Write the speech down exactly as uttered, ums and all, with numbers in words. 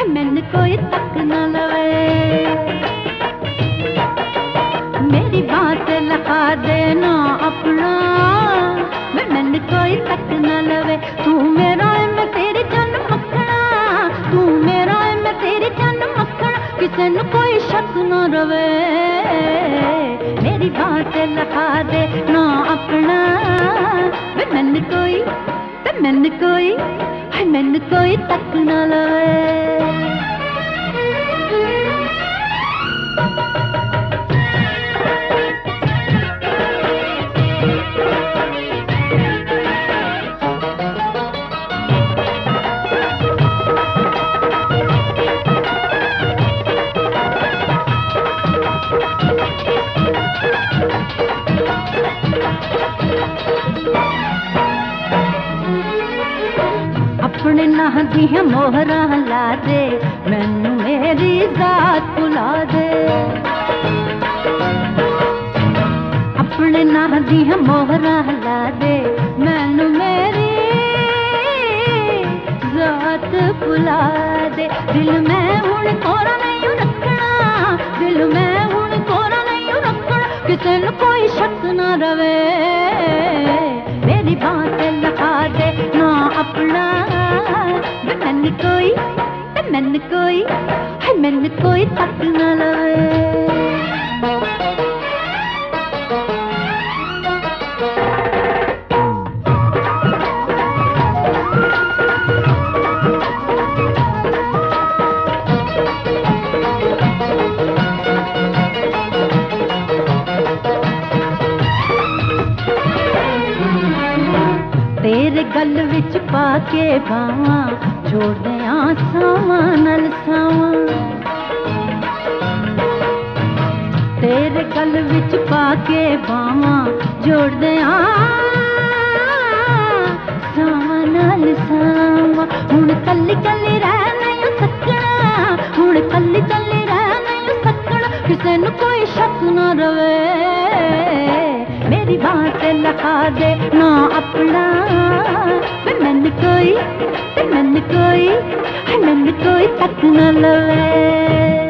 मैंने कोई तक न लवे। मेरी बात लगा देना अपना, मैंने कोई तक न लवे। तू मेरा है मैं तेरी जान मखना, तू मेरा है मैं तेरी जान मखना, किसे न कोई शक न रवे। मेरी बात लगा देना अपना, मैंने कोई मैंने कोई मैंने कोई तक न लवे। अपने नां दियां मोहरां ला दे, मैनू मेरी जात भुला दे। अपने नां दियां मोहरां ला दे, मैनू मेरी जात भुला दे। दिल में हुण कोरा नहीं रखना, दिल में हुण कोरा नहीं रखना, किसे नू कोई शक न रवे। मेरी बात लगा दे ना अपना, मैंने कोई मैंने कोई मैंने कोई तक न लवे। तेरे गल विच पाके बावां, जोड़ियां सावां नल सावां। तेरे गल विच पाके बावां, जोड़ियां सावां नल सावां। हुण कल्ली कल्ली रह नहीं सकना, हुण कल्ली कल्ली रह नहीं सकना, किसे नू कोई शक न रवे। मेरी बात लगा दे ना अपना, मैंने कोई मैंने कोई मैंने कोई तक न लवे।